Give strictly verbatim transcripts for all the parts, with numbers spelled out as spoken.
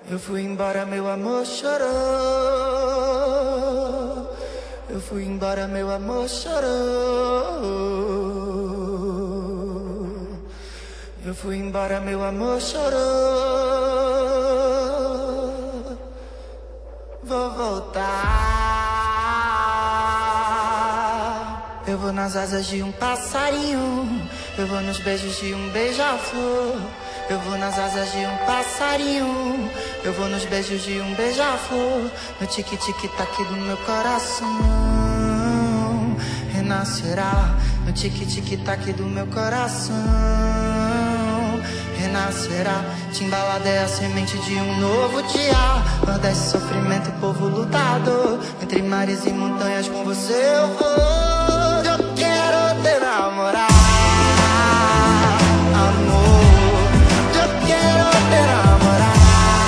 Eu fui embora, meu amor chorou. Eu fui embora, meu amor chorou. Eu fui embora, meu amor chorou. Vou voltar. Eu vou nas asas de um passarinho. Eu vou nos beijos de um beija-flor. Eu vou nas asas de um passarinho. Eu vou nos beijos de um beija-flor. No tique-tique-tac do meu coração renascerá. No tique-tique-tac do meu coração renascerá. Timbalada é a semente de um novo dia. Nordeste, sofrimento, povo lutador. Entre mares e montanhas com você eu vou. Eu quero te namorar, amor. Eu quero te namorar,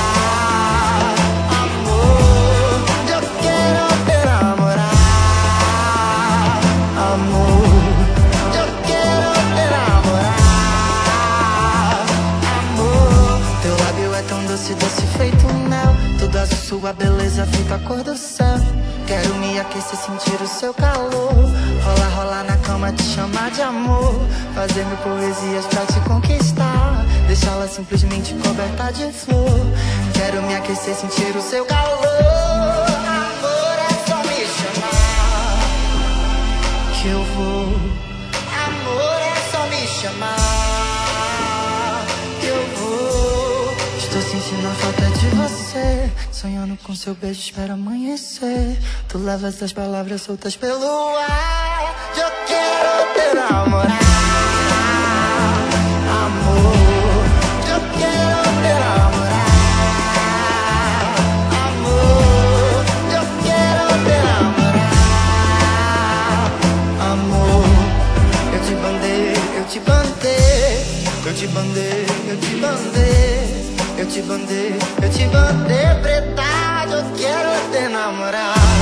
amor. Eu quero te namorar, amor. Eu quero te namorar, amor. Teu lábio é tão doce, doce feito mel. Tudo azul, sua beleza feito a cor do céu. Quero me aquecer, sentir o seu calor. Rolar, rolar na cama, te chamar de amor. Fazer mil poesias pra te conquistar. Deixá-la simplesmente coberta de flor. Quero me aquecer, sentir o seu calor. Amor, é só me chamar que eu vou. Amor, é só me chamar que eu vou. Estou sentindo a falta de você. Sonhando com seu beijo, espero amanhecer. Tu levas as palavras soltas pelo ar. Eu quero te namorar, amor. Eu quero te namorar, amor. Eu quero te namorar, amor. Eu te bandei, eu te bandei. Eu te bandei, eu te bandei. Eu te bandei, eu te bandei, preta. Eu quero te namorar.